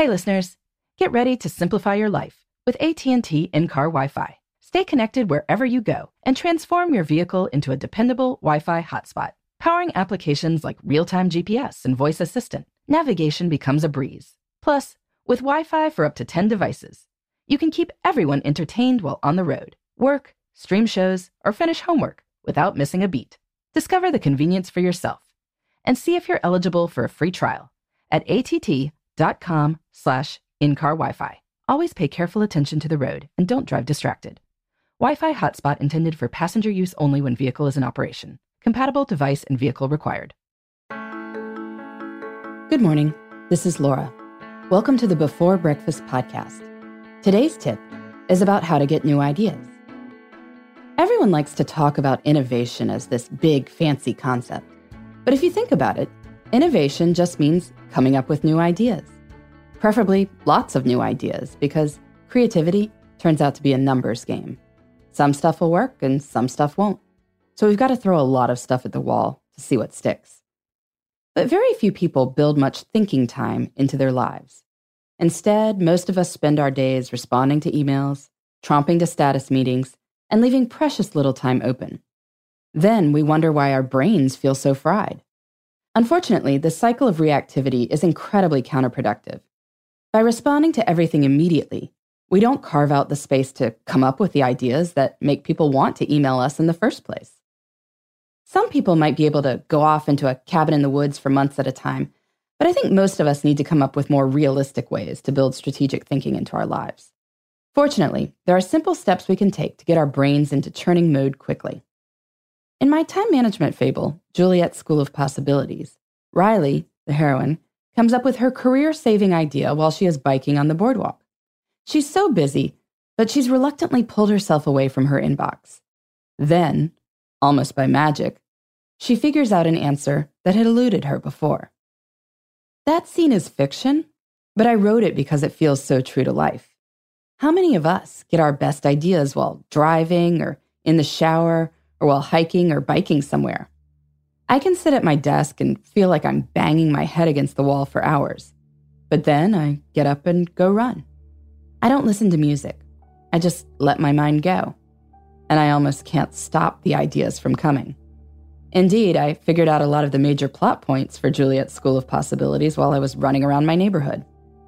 Hey listeners, get ready to simplify your life with AT&T in-car Wi-Fi. Stay connected wherever you go and transform your vehicle into a dependable Wi-Fi hotspot. Powering applications like real-time GPS and voice assistant, navigation becomes a breeze. Plus, with Wi-Fi for up to 10 devices, you can keep everyone entertained while on the road, work, stream shows, or finish homework without missing a beat. Discover the convenience for yourself and see if you're eligible for a free trial at att.com/in-car Wi-Fi. Always pay careful attention to the road and don't drive distracted. Wi-Fi hotspot intended for passenger use only when vehicle is in operation. Compatible device and vehicle required. Good morning. This is Laura. Welcome to the Before Breakfast podcast. Today's tip is about how to get new ideas. Everyone likes to talk about innovation as this big, fancy concept. But if you think about it, innovation just means coming up with new ideas. Preferably lots of new ideas, because creativity turns out to be a numbers game. Some stuff will work and some stuff won't. So we've got to throw a lot of stuff at the wall to see what sticks. But very few people build much thinking time into their lives. Instead, most of us spend our days responding to emails, tromping to status meetings, and leaving precious little time open. Then we wonder why our brains feel so fried. Unfortunately, the cycle of reactivity is incredibly counterproductive. By responding to everything immediately, we don't carve out the space to come up with the ideas that make people want to email us in the first place. Some people might be able to go off into a cabin in the woods for months at a time, but I think most of us need to come up with more realistic ways to build strategic thinking into our lives. Fortunately, there are simple steps we can take to get our brains into churning mode quickly. In my time management fable, Juliet's School of Possibilities, Riley, the heroine, comes up with her career-saving idea while she is biking on the boardwalk. She's so busy, but she's reluctantly pulled herself away from her inbox. Then, almost by magic, she figures out an answer that had eluded her before. That scene is fiction, but I wrote it because it feels so true to life. How many of us get our best ideas while driving or in the shower or while hiking or biking somewhere? I can sit at my desk and feel like I'm banging my head against the wall for hours, but then I get up and go run. I don't listen to music. I just let my mind go. And I almost can't stop the ideas from coming. Indeed, I figured out a lot of the major plot points for Juliet's School of Possibilities while I was running around my neighborhood.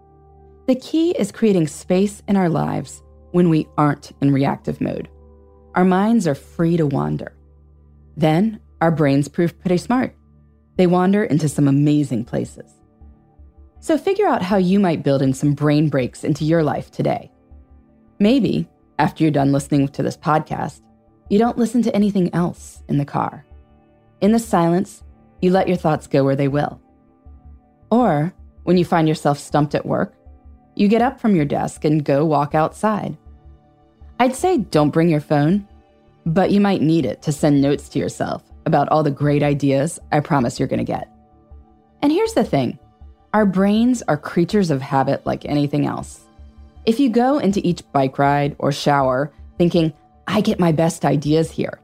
The key is creating space in our lives when we aren't in reactive mode. Our minds are free to wander. Then, our brains prove pretty smart. They wander into some amazing places. So figure out how you might build in some brain breaks into your life today. Maybe, after you're done listening to this podcast, you don't listen to anything else in the car. In the silence, you let your thoughts go where they will. Or, when you find yourself stumped at work, you get up from your desk and go walk outside. I'd say don't bring your phone, but you might need it to send notes to yourself about all the great ideas I promise you're going to get. And here's the thing. Our brains are creatures of habit like anything else. If you go into each bike ride or shower thinking, I get my best ideas here,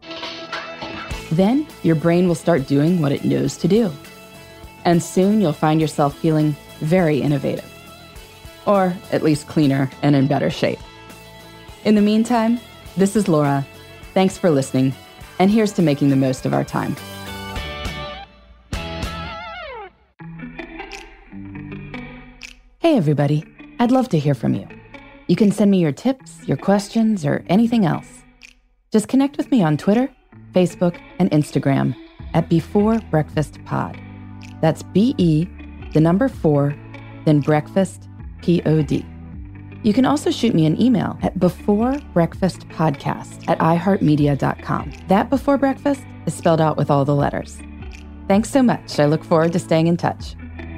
then your brain will start doing what it knows to do. And soon you'll find yourself feeling very innovative. Or at least cleaner and in better shape. In the meantime, this is Laura. Thanks for listening, and here's to making the most of our time. Hey everybody, I'd love to hear from you. You can send me your tips, your questions, or anything else. Just connect with me on Twitter, Facebook, and Instagram at Before Breakfast Pod. That's BE4, then breakfast, POD. You can also shoot me an email at beforebreakfastpodcast@iheartmedia.com. That Before Breakfast is spelled out with all the letters. Thanks so much. I look forward to staying in touch.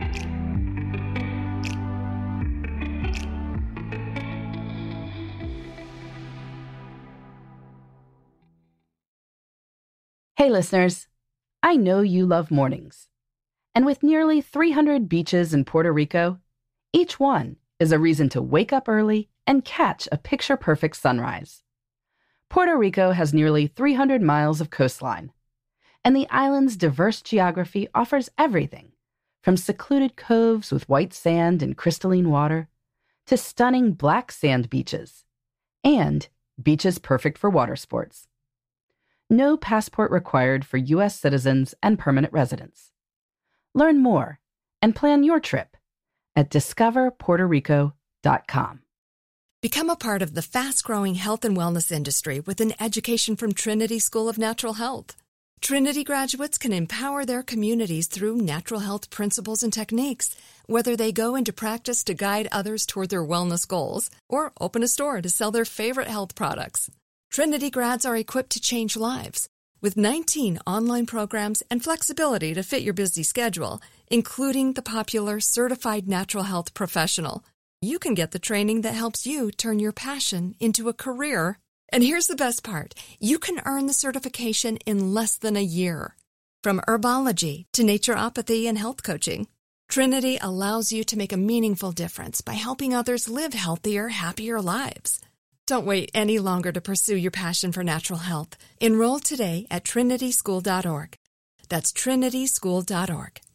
Hey listeners, I know you love mornings. And with nearly 300 beaches in Puerto Rico, each one is a reason to wake up early and catch a picture-perfect sunrise. Puerto Rico has nearly 300 miles of coastline, and the island's diverse geography offers everything From secluded coves with white sand and crystalline water to stunning black sand beaches and beaches perfect for water sports. No passport required for U.S. citizens and permanent residents. Learn more and plan your trip at discoverpuertorico.com. Become a part of the fast-growing health and wellness industry with an education from Trinity School of Natural Health. Trinity graduates can empower their communities through natural health principles and techniques, whether they go into practice to guide others toward their wellness goals or open a store to sell their favorite health products. Trinity grads are equipped to change lives. With 19 online programs and flexibility to fit your busy schedule, including the popular Certified Natural Health Professional, you can get the training that helps you turn your passion into a career. And here's the best part. You can earn the certification in less than a year. From herbology to naturopathy and health coaching, Trinity allows you to make a meaningful difference by helping others live healthier, happier lives. Don't wait any longer to pursue your passion for natural health. Enroll today at trinityschool.org. That's trinityschool.org.